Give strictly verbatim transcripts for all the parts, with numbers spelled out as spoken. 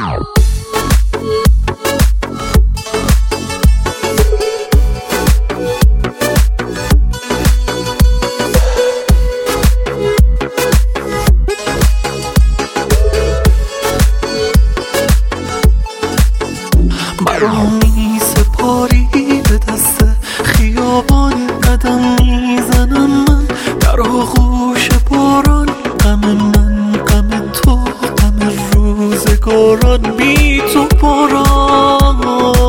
برامی سپاری به دست خیابان قدم میزنم من در آغوش باران. غم من غم تو غم روزگاران، بی تو باران.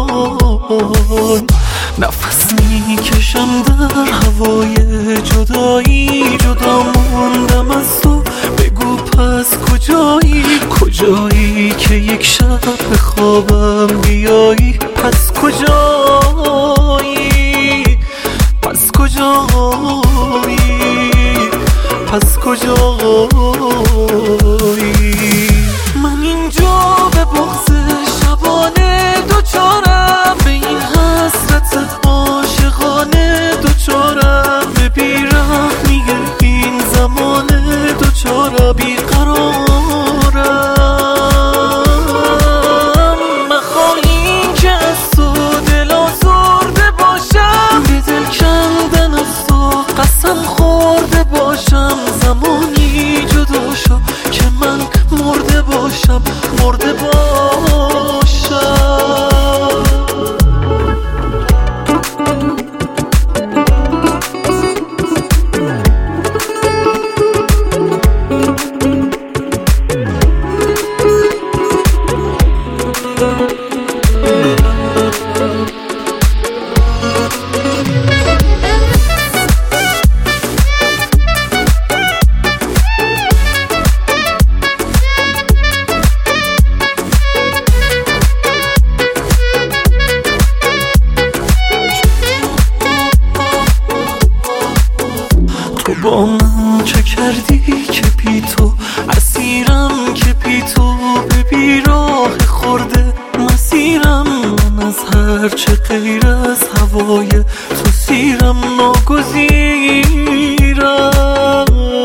نفس میکشم در هوای جدایی، جدا موندم از تو. بگو پس کجایی، کجایی که یک شب به خوابم بیایی؟ پس کجایی، پس کجایی، پس کجایی؟ من اینجا به بغض شبانه دوچارم، به این حسرت عاشقانه دوچارم، به بیرحمی این زمانه دوچارم، بیقرارم. مخواهی که از تو دل آزرده باشم، به دل کندن از تو قسم خورده باشم. زمانی جدا شو که من مرده باشم، مرده باشم. تو با من چه کردی که بی تو اسیرم، که بی تو به بیراه خورده مسیرم. من از هر چه غیر از هوای تو سیرم، ناگزیرم.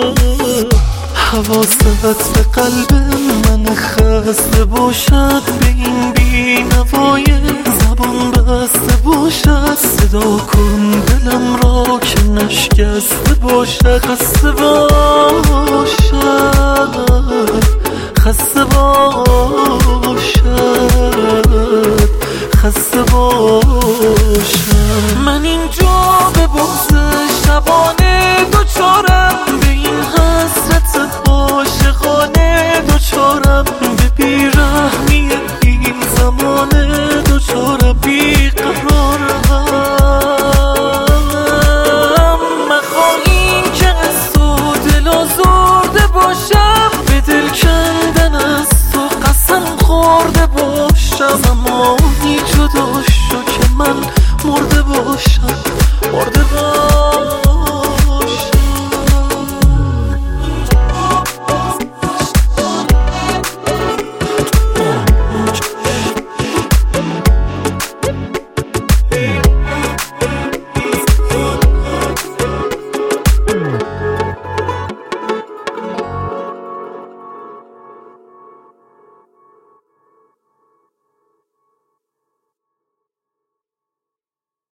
حواست به قلب من خسته باشد، به این بی نوای زبان بسته باشد. صدا کن دلم را که نشکسته باشد، خسته باشد.